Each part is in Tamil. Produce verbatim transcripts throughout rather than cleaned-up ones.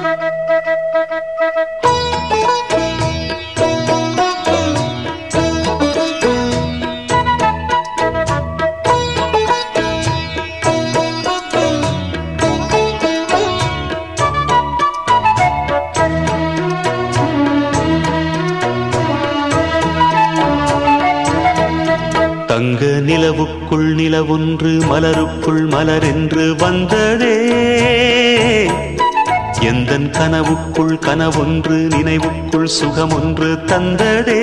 தங்க நிலவுக்குள் நிலவொன்று மலருக்குள் மலரென்று வந்ததே, எந்தன் கனவுக்குள் கனவொன்று நினைவுக்குள் சுகமொன்று தந்ததே.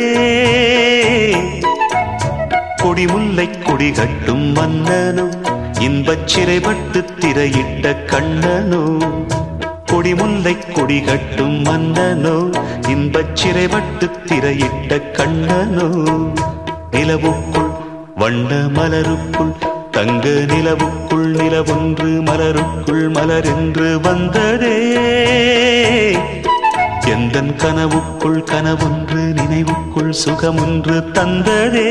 கொடிமுல்லை கொடி கட்டும் மன்னனோ, இன்பச் சிறைப்பட்டு திரையிட்ட கண்ணனோ. கொடிமுல்லை கொடி கட்டும் மன்னனோ, இன்பச் சிறைப்பட்டு திரையிட்ட கண்ணனோ. நிலவுக்குள் வண்ண மலருக்குள் தங்க நிலவுக்குள் நிலவொன்று மலருக்குள் மலரென்று வந்ததே, எந்தன் கனவுக்குள் கனவொன்று நினைவுக்குள் சுகமொன்று தந்ததே.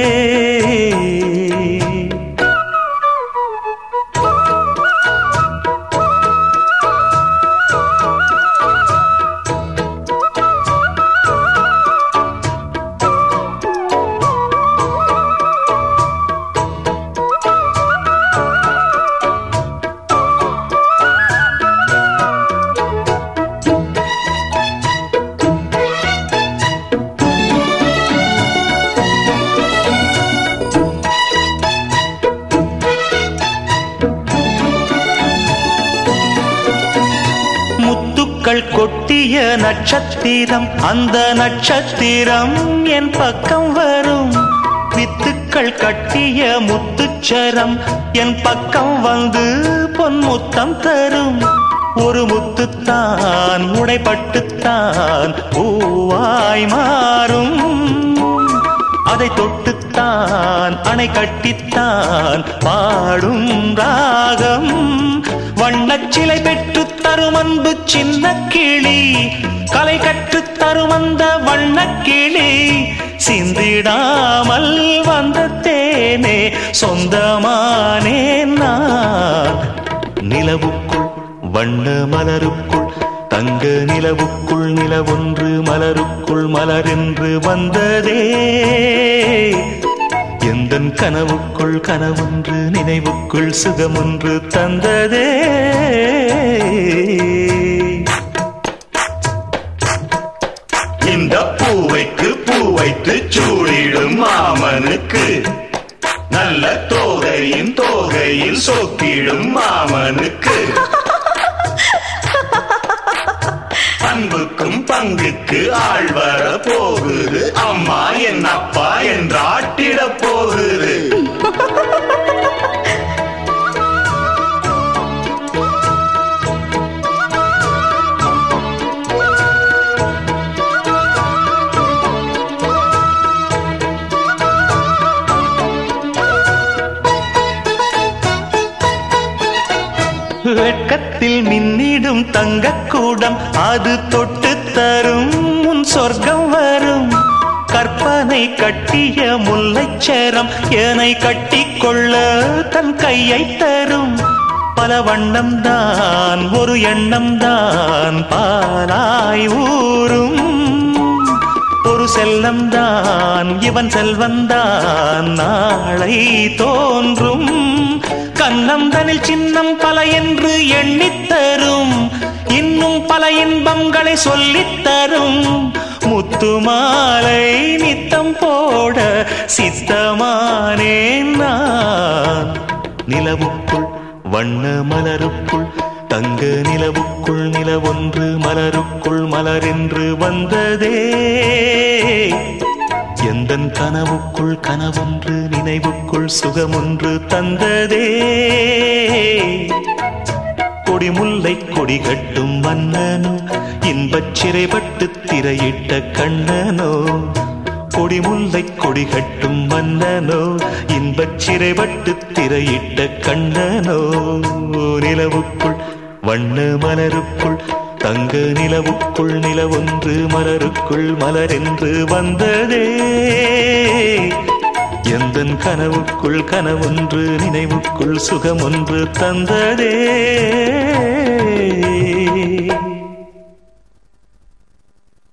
கொட்டிய நட்சத்திரம், அந்த நட்சத்திரம் என் பக்கம் வரும். வித்துக்கள் கட்டிய முத்துச்சரம் என் பக்கம் வந்து பொன் முத்தம் தரும். ஒரு முத்துத்தான் உடைப்பட்டுத்தான் பூவாய் மாறும். அதை தொட்டுத்தான் அணை கட்டித்தான் பாடும் ராகம். வண்ணச்சிலை பெற்று தரும் அன்பு சின்ன கிளி, கலை கற்று தரும் அந்த வண்ணக்கிளி. சிந்திடாமல் வந்த தேனே சொந்தமானே நான். நிலவுக்குள் வண்ண மலருக்குள் தங்க நிலவுக்குள் நிலவொன்று மலருக்குள் மலரென்று வந்ததே, எந்தன் கனவுக்குள் கனவொன்று நினைவுக்குள் சுகமொன்று தந்ததே. இந்த பூவைக்கு பூவைத்து சூடிடும் மாமனுக்கு, நல்ல தோகையின் தோகையில் சோக்கிடும் மாமனுக்கு. அன்புக்கும் பங்குக்கு ஆள் வர போகுது, அம்மா என் அப்பா என்றாட்டிட போகுது. வெட்கத்தில் மின்னிடும் தங்கக்கூடம், அது தொட்டு தரும் உன் சொர்க்கம் வரும். கற்பனை கட்டிய முல்லைச்சரம் என்னை கட்டிக்கொள்ள தன் கையை தரும். பல வண்ணம் தான் ஒரு எண்ணம் தான் பாலாய் ஊரும். ஒரு செல்லம் தான் இவன் செல்வந்தான் நாளை தோன்றும். கண்ணந்தனில் சின்னம் பல என்று எண்ணித்தரும், இன்னும் பல இன்பங்களை சொல்லித்தரும். முத்துமாலை நித்தம் போட சித்தமானேன் நான். நிலவுக்குள் வண்ண மலருக்குள் தங்க நிலவுக்குள் நிலவொன்று மலருக்குள் மலரென்று வந்ததே, எந்தன் கனவுக்குள் கனவொன்று நினைவுக்குள் சுகமொன்று தந்ததே. கொடிமுல்லை கொடி கட்டும் மன்னனோ, இன்பச் சிறைப்பட்டு திரையிட்ட கண்ணனோ. கொடிமுல்லை கொடி கட்டும் மன்னனோ, இன்பச் சிறைப்பட்டு திரையிட்ட கண்ணனோ. நிலவுக்குள் வண்ண மலருக்குள் தங்க நிலவுக்குள் நிலவொன்று மலருக்குள் மலரென்று வந்ததே, எந்தன் கனவுக்குள் கனவொன்று நினைவுக்குள் சுகமொன்று தந்ததே.